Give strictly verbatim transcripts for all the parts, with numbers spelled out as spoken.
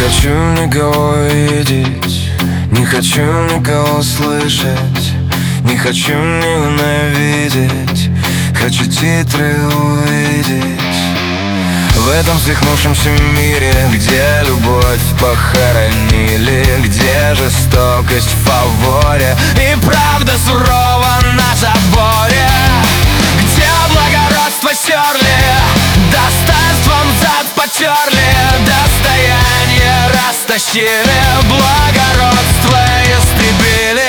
хочу никого видеть, не хочу никого слышать, не хочу ненавидеть, хочу титры увидеть. В этом свихнувшемся мире, где любовь похоронили, где жестокость в фаворе и правда сурова на заборе, где благородство стерли, достоинством зад потерли, достояние растащили, благородство истребили.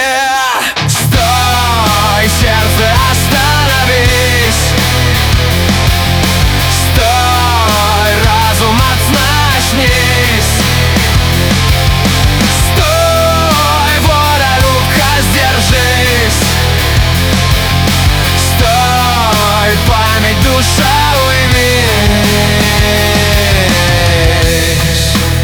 Стой, сердце, остановись! Стой, разум, очнись! Стой, воля, рука, сдержись! Стой, память, душа, уймись!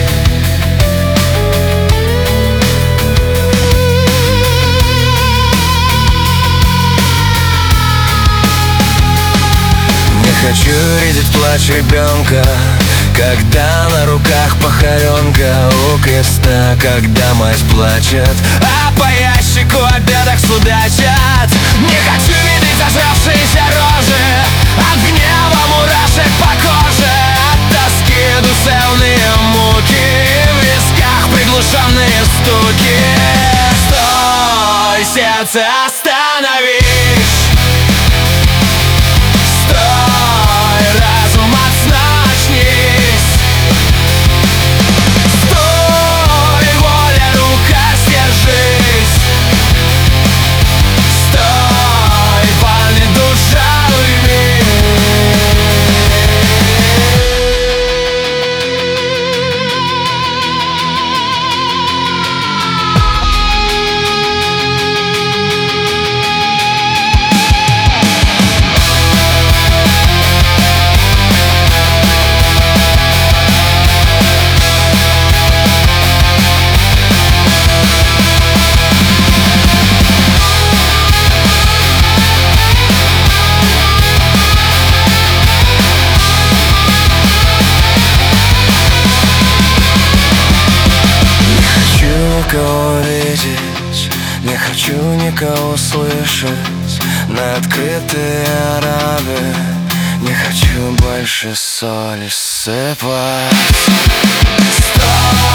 Не хочу видеть плач ребенка, когда на руках похоронка у креста, когда мать плачет, а по ящику обедок судачат. Не хочу видеть зажравшиеся рожи, от гнева мурашек по коже, от тоски душевные муки, в висках приглушенные стуки. Стой, сердце, остановись! Стой, разум, очнись! Стой, воля, рука, сдержись! Стой, память, душа, никого видеть, не хочу никого слышать на открытые раны, не хочу больше соли сыпать. Стоп!